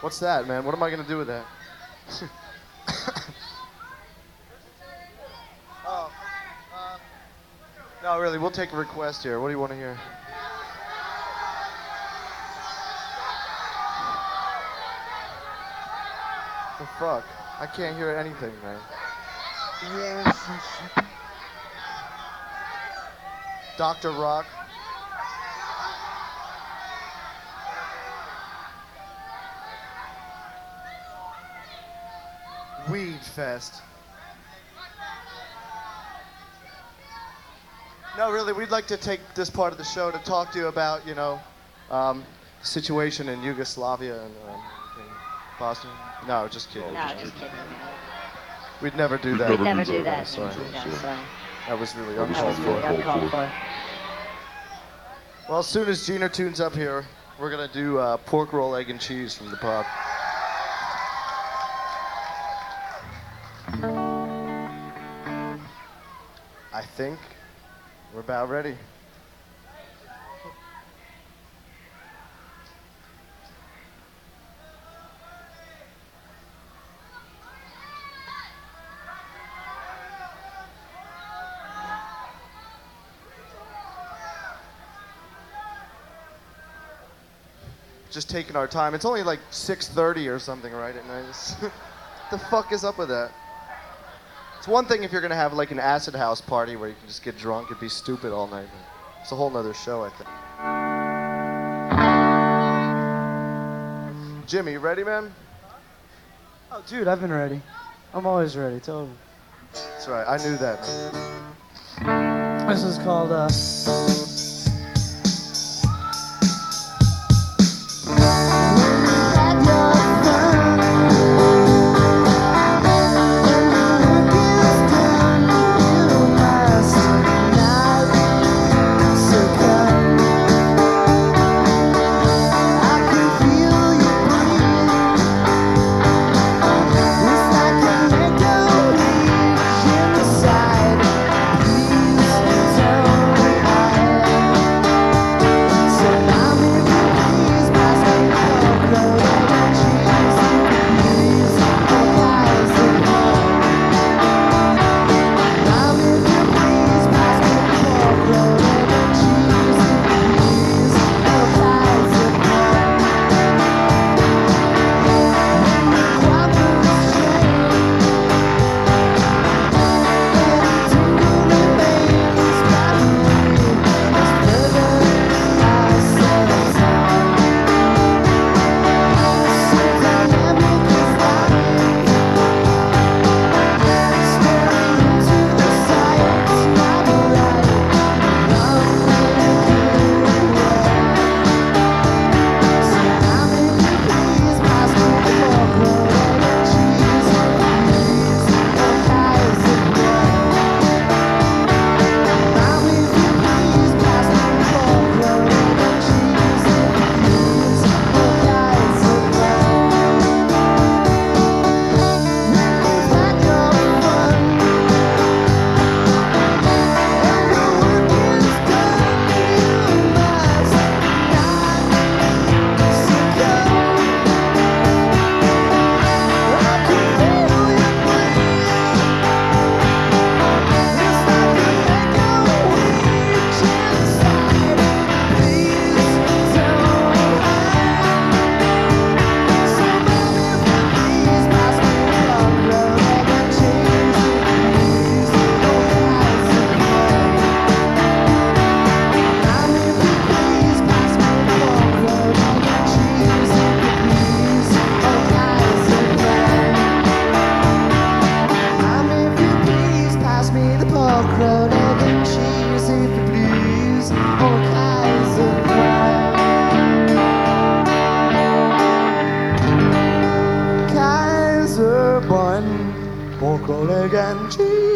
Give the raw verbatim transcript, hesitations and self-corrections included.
What's that, man? What am I gonna do with that? oh, uh, no, really, we'll take a request here. What do you want to hear? The fuck? I can't hear anything, man. Yes. Doctor Rock. Weed Fest. No, really, we'd like to take this part of the show to talk to you about, you know, um, the situation in Yugoslavia and um, in Bosnia. No, just kidding. No, just kidding. We'd never do that. We'd never do that. Sorry. No, sorry. That was really That was uncalled really for. uncalled for. Well, as soon as Gina tunes up here, we're gonna do uh, pork roll, egg, and cheese from the pub. I think we're about ready. Just taking our time. It's only like six thirty or something right at night. What the fuck is up with that? It's one thing if you're gonna have like an acid house party where you can just get drunk and be stupid all night. It's a whole nother show, I think. Jimmy, you ready, man? Oh, dude, I've been ready. I'm always ready. Totally. That's right. I knew that, man. This is called, uh... Pork roll, egg, and cheese.